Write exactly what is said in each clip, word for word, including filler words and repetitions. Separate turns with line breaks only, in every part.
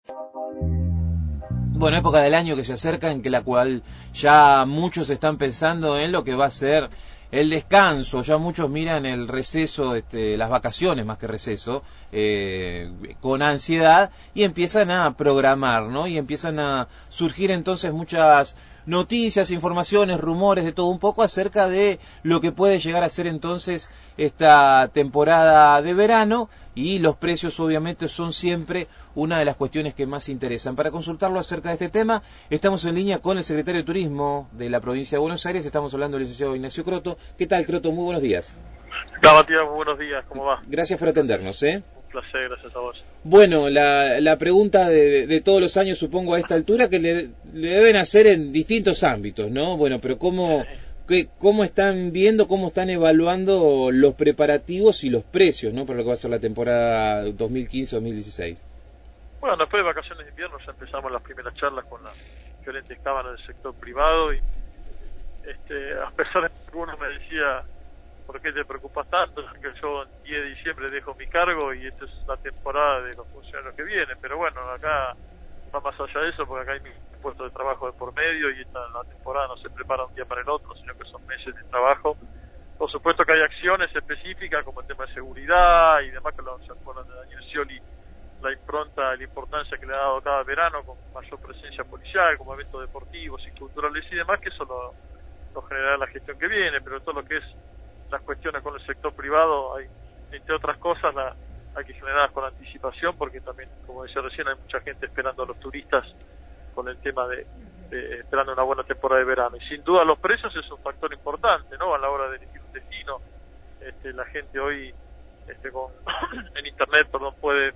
Bueno, época del año que se acerca en que la cual ya muchos están pensando en lo que va a ser el descanso, ya muchos miran el receso, este, las vacaciones más que receso, eh, con ansiedad y empiezan a programar, ¿no? Y empiezan a surgir entonces muchas noticias, informaciones, rumores de todo un poco acerca de lo que puede llegar a ser entonces esta temporada de verano, y los precios obviamente son siempre una de las cuestiones que más interesan. Para consultarlo acerca de este tema, estamos en línea con el secretario de Turismo de la provincia de Buenos Aires, estamos hablando del licenciado Ignacio Croto. ¿Qué tal, Croto? Muy buenos días.
Hola, Matías, muy buenos días, ¿cómo va?
Gracias por atendernos, ¿eh?
Un placer, gracias a vos.
Bueno, la, la pregunta de, de todos los años, supongo, a esta altura, que le, le deben hacer en distintos ámbitos, ¿no? Bueno, pero ¿cómo, qué, cómo están viendo, cómo están evaluando los preparativos y los precios, ¿no? Para lo que va a ser la temporada dos mil quince dos mil dieciséis.
Bueno, después de vacaciones de invierno ya empezamos las primeras charlas con las diferentes cámaras del sector privado y este, a pesar de que algunos me decía, ¿por qué te preocupas tanto? Que yo en diez de diciembre dejo mi cargo y esta es la temporada de los funcionarios que vienen, pero bueno, acá va más allá de eso porque acá hay mil puestos de trabajo de por medio y esta la temporada no se prepara un día para el otro, sino que son meses de trabajo. Por supuesto que hay acciones específicas como el tema de seguridad y demás, que lo se acuerdan de Daniel Scioli, la impronta, la importancia que le ha dado cada verano con mayor presencia policial, como eventos deportivos y culturales y demás, que eso lo, lo generará la gestión que viene, pero todo lo que es las cuestiones con el sector privado, hay, entre otras cosas, la, hay que generarlas con anticipación, porque también, como decía recién, hay mucha gente esperando a los turistas con el tema de, de esperando una buena temporada de verano. Y sin duda los precios es un factor importante, ¿no? A la hora de elegir un destino, este, la gente hoy este, con, en internet, perdón, puede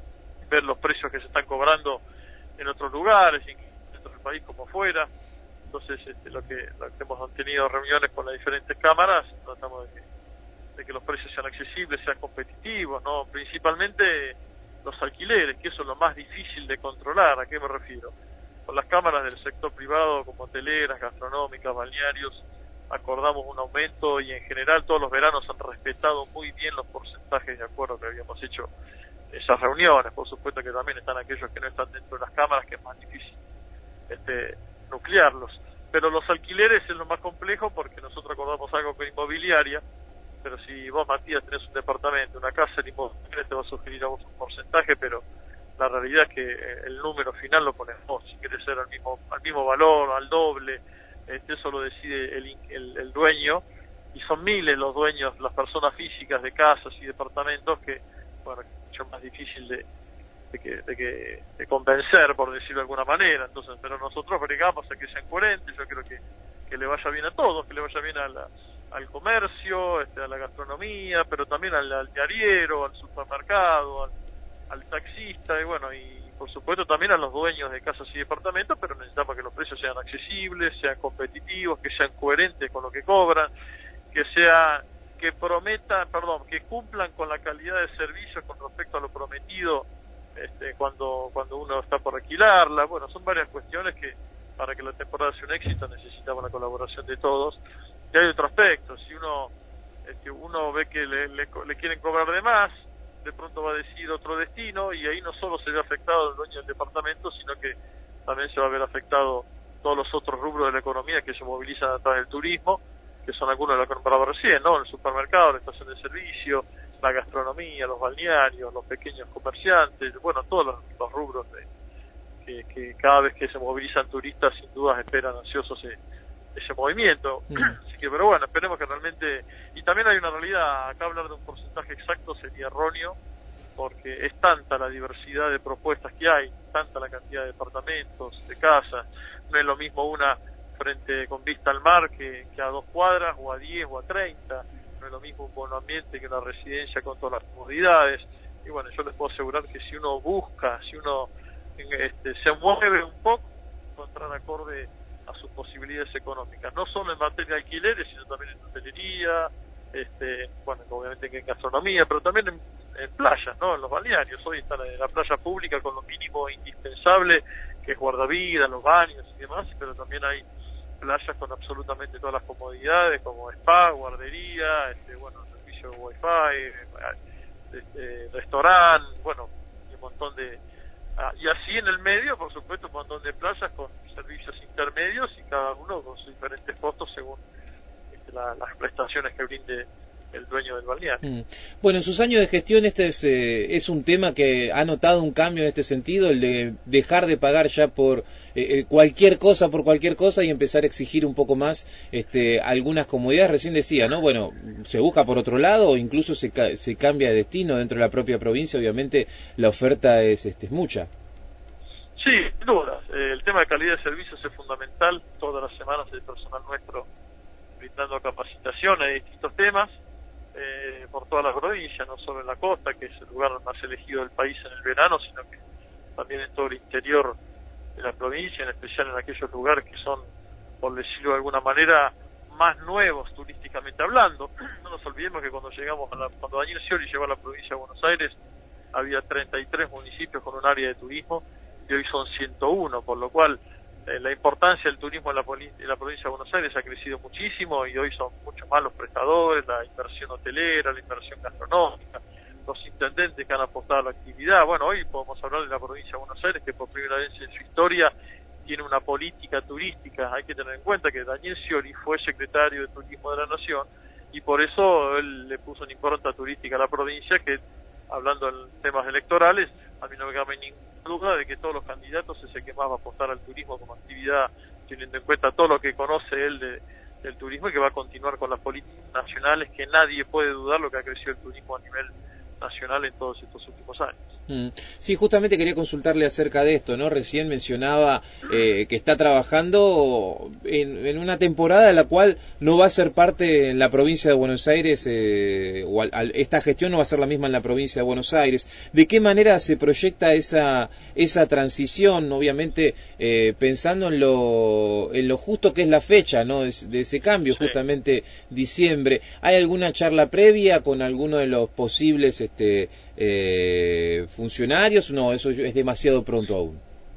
ver los precios que se están cobrando en otros lugares, dentro del país como fuera. Entonces, este, lo, que, lo que hemos tenido reuniones con las diferentes cámaras, tratamos de que, de que los precios sean accesibles, sean competitivos, ¿no? Principalmente los alquileres, que eso es lo más difícil de controlar. ¿A qué me refiero? Con las cámaras del sector privado, como hoteleras, gastronómicas, balnearios, acordamos un aumento y en general todos los veranos han respetado muy bien los porcentajes de acuerdo que habíamos hecho esas reuniones. Por supuesto que también están aquellos que no están dentro de las cámaras, que es más difícil este, nuclearlos. Pero los alquileres es lo más complejo porque nosotros acordamos algo con inmobiliaria, pero si vos, Matías, tenés un departamento, una casa, el inmobiliaria te va a sugerir a vos un porcentaje, pero la realidad es que el número final lo pones vos, si querés ser al mismo, al mismo valor, al doble, este, eso lo decide el, el, el dueño, y son miles los dueños, las personas físicas de casas y departamentos que, bueno, es mucho más difícil de, de, que, de, que, de convencer, por decirlo de alguna manera. Entonces, pero nosotros bregamos a que sean coherentes. Yo creo que, que le vaya bien a todos, que le vaya bien a la, al comercio, este, a la gastronomía, pero también al, al diariero, al supermercado, al, al taxista, y bueno, y por supuesto también a los dueños de casas y departamentos, pero necesitamos que los precios sean accesibles, sean competitivos, que sean coherentes con lo que cobran, que sea, que prometan, perdón, que cumplan con la calidad de servicios con respecto a lo prometido, este, cuando, cuando uno está por alquilarla. Bueno, son varias cuestiones que para que la temporada sea un éxito necesitamos la colaboración de todos. Y hay otro aspecto, si uno, este, uno ve que le, le, le quieren cobrar de más, de pronto va a decidir otro destino y ahí no solo se ve afectado el dueño del departamento, sino que también se va a ver afectado todos los otros rubros de la economía que se movilizan a través del turismo, que son algunos de los que nombraba recién, ¿no? El supermercado, la estación de servicio, la gastronomía, los balnearios, los pequeños comerciantes, bueno, todos los, los rubros de, que, que cada vez que se movilizan turistas sin dudas esperan ansiosos ese, ese movimiento. Mm. Así que, pero bueno, esperemos que realmente, y también hay una realidad, acá hablar de un porcentaje exacto sería erróneo, porque es tanta la diversidad de propuestas que hay, tanta la cantidad de departamentos, de casas, no es lo mismo una frente con vista al mar que, que a dos cuadras o a diez o a treinta, no es lo mismo un buen ambiente que una residencia con todas las comodidades. Y bueno, yo les puedo asegurar que si uno busca, si uno este, se mueve un poco, encontrar acorde a sus posibilidades económicas, no solo en materia de alquileres, sino también en hotelería, este, bueno, obviamente en gastronomía, pero también en, en playas, ¿no? En los balnearios. Hoy están en la playa pública con lo mínimo indispensable, que es guardavidas, los baños y demás, pero también hay playas con absolutamente todas las comodidades, como spa, guardería, este, bueno, servicio de wifi, este, restaurante, bueno, y un montón de, Ah, y así en el medio, por supuesto, un montón de playas con servicios intermedios y cada uno con sus diferentes costos según este, la, las prestaciones que brinde el dueño del balneario.
Mm. Bueno, en sus años de gestión este es, eh, es un tema que ha notado un cambio en este sentido, el de dejar de pagar ya por eh, eh, cualquier cosa, por cualquier cosa y empezar a exigir un poco más este, algunas comodidades. Recién decía, ¿no? Bueno, se busca por otro lado o incluso se, ca se cambia de destino dentro de la propia provincia, obviamente la oferta es, este, es mucha.
Sí, sin duda. Eh, el tema de calidad de servicios es fundamental. Todas las semanas el personal nuestro brindando capacitación a distintos temas. Eh, por toda la provincia, no solo en la costa, que es el lugar más elegido del país en el verano, sino que también en todo el interior de la provincia, en especial en aquellos lugares que son, por decirlo de alguna manera, más nuevos turísticamente hablando. No nos olvidemos que cuando llegamos a la, cuando Daniel Scioli llegó a la provincia de Buenos Aires, había treinta y tres municipios con un área de turismo y hoy son ciento uno, por lo cual Eh, la importancia del turismo en la, en la provincia de Buenos Aires ha crecido muchísimo y hoy son muchos más los prestadores, la inversión hotelera, la inversión gastronómica, los intendentes que han apostado a la actividad. Bueno, hoy podemos hablar de la provincia de Buenos Aires que por primera vez en su historia tiene una política turística. Hay que tener en cuenta que Daniel Scioli fue secretario de Turismo de la Nación y por eso él le puso una impronta turística a la provincia que, hablando en temas electorales, a mí no me cabe ninguna duda de que todos los candidatos es el que más va a apostar al turismo como actividad, teniendo en cuenta todo lo que conoce él de, del turismo y que va a continuar con las políticas nacionales, que nadie puede dudar lo que ha crecido el turismo a nivel nacional en todos estos últimos años.
Mm. Sí, justamente quería consultarle acerca de esto, ¿no? Recién mencionaba eh, que está trabajando en, en una temporada en la cual no va a ser parte en la provincia de Buenos Aires, eh, o al, al, esta gestión no va a ser la misma en la provincia de Buenos Aires. ¿De qué manera se proyecta esa esa transición? Obviamente eh, pensando en lo en lo justo que es la fecha, ¿no? De, de ese cambio,
Sí.
justamente diciembre. ¿Hay alguna charla previa con alguno de los posibles este eh, funcionarios? No, eso es demasiado pronto aún.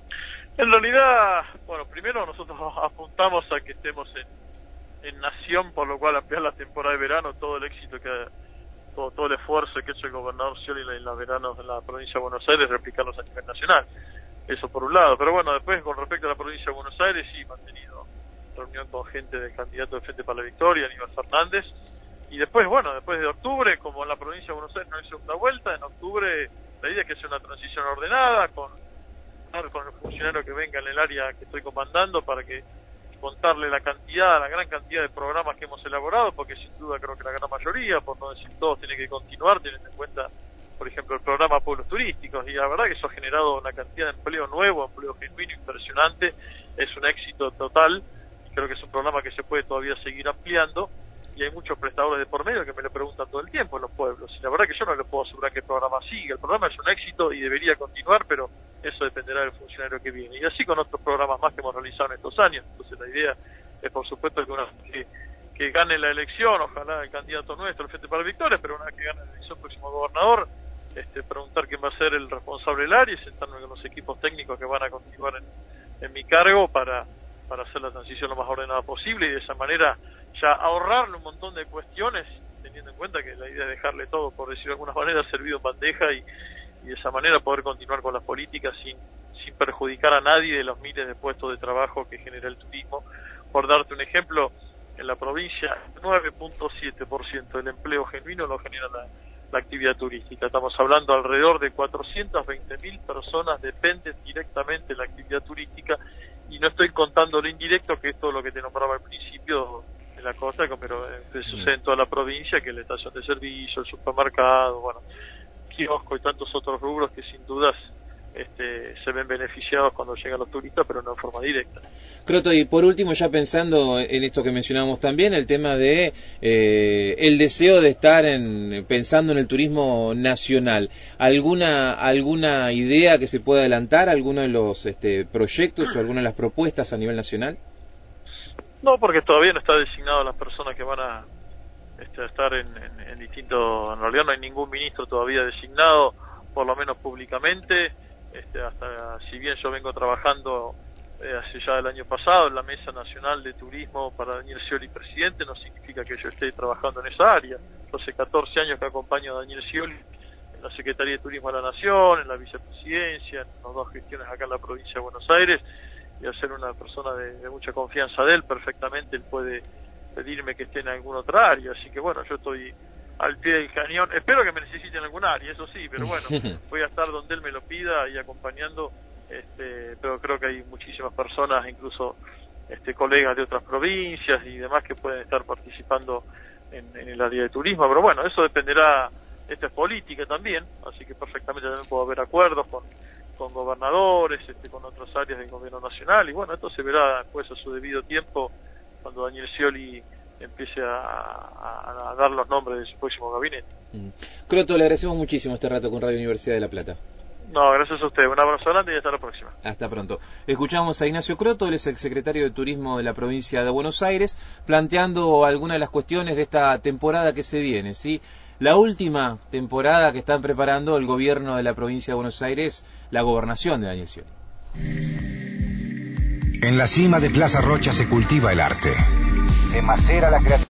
En realidad, bueno, primero nosotros apuntamos a que estemos en, en Nación, por lo cual ampliar la temporada de verano, todo el éxito que todo, todo el esfuerzo que ha hecho el gobernador Scioli en los veranos en la provincia de Buenos Aires, replicarlos a nivel nacional. Eso por un lado. Pero bueno, después con respecto a la provincia de Buenos Aires, sí, mantenido reunión con gente del candidato de Frente para la Victoria, Aníbal Fernández. Y después, bueno, después de octubre, como en la provincia de Buenos Aires no hay segunda vuelta, en octubre la idea es que sea una transición ordenada, con, con el funcionario que venga en el área que estoy comandando para que contarle la cantidad, la gran cantidad de programas que hemos elaborado, porque sin duda creo que la gran mayoría, por no decir todos, tiene que continuar, teniendo en cuenta, por ejemplo, el programa Pueblos Turísticos, y la verdad que eso ha generado una cantidad de empleo nuevo, empleo genuino, impresionante, es un éxito total, y creo que es un programa que se puede todavía seguir ampliando, y hay muchos prestadores de por medio que me lo preguntan todo el tiempo en los pueblos, y la verdad que yo no les puedo asegurar que el programa siga, el programa es un éxito y debería continuar, pero eso dependerá del funcionario que viene, y así con otros programas más que hemos realizado en estos años. Entonces la idea es, por supuesto, que una vez que, que gane la elección, ojalá el candidato nuestro, el Frente para la Victoria, pero una vez que gane la elección próximo gobernador, este, preguntar quién va a ser el responsable del área y sentarme con los equipos técnicos que van a continuar en, en mi cargo para, para hacer la transición lo más ordenada posible y de esa manera ya ahorrarle un montón de cuestiones, teniendo en cuenta que la idea es dejarle todo, por decirlo de alguna manera, servido en bandeja y y de esa manera poder continuar con las políticas sin, sin perjudicar a nadie de los miles de puestos de trabajo que genera el turismo. Por darte un ejemplo, en la provincia nueve punto siete por ciento del empleo genuino lo genera la, la actividad turística. Estamos hablando alrededor de cuatrocientas veinte mil personas dependen directamente de la actividad turística y no estoy contando lo indirecto, que es todo lo que te nombraba al principio de la costa, pero que sucede en toda la provincia, que es la estación de servicio, el supermercado, bueno, kiosco y tantos otros rubros que sin dudas este, se ven beneficiados cuando llegan los turistas, pero no de forma directa.
Croto, y por último, ya pensando en esto que mencionábamos también, el tema de eh, el deseo de estar en, pensando en el turismo nacional, ¿alguna alguna idea que se pueda adelantar, alguno de los este, proyectos o alguna de las propuestas a nivel nacional?
No, porque todavía no está designado las personas que van a Este, estar en, en, en distintos, en realidad no hay ningún ministro todavía designado, por lo menos públicamente, este, hasta si bien yo vengo trabajando eh, hace ya el año pasado en la Mesa Nacional de Turismo para Daniel Scioli presidente, no significa que yo esté trabajando en esa área. Yo hace catorce años que acompaño a Daniel Scioli en la Secretaría de Turismo de la Nación, en la vicepresidencia, en las dos gestiones acá en la provincia de Buenos Aires, y al ser una persona de, de mucha confianza de él, perfectamente él puede pedirme que esté en alguna otra área, así que bueno, yo estoy al pie del cañón, espero que me necesite en algún área, eso sí, pero bueno, voy a estar donde él me lo pida y acompañando, este, pero creo que hay muchísimas personas, incluso este, colegas de otras provincias y demás que pueden estar participando en, en el área de turismo, pero bueno, eso dependerá, esta es política también, así que perfectamente también puedo haber acuerdos con, con gobernadores, este, con otras áreas del gobierno nacional, y bueno, esto se verá después a su debido tiempo cuando Daniel Scioli empiece a, a, a dar los nombres de su próximo gabinete.
Mm. Croto, le agradecemos muchísimo este rato con Radio Universidad de La Plata.
No, gracias a usted. Un abrazo grande y hasta la próxima.
Hasta pronto. Escuchamos a Ignacio Croto, él es el secretario de Turismo de la provincia de Buenos Aires, planteando algunas de las cuestiones de esta temporada que se viene, ¿sí? La última temporada que están preparando el gobierno de la provincia de Buenos Aires, la gobernación de Daniel Scioli.
En la cima de Plaza Rocha se cultiva el arte. Se macera la creatividad.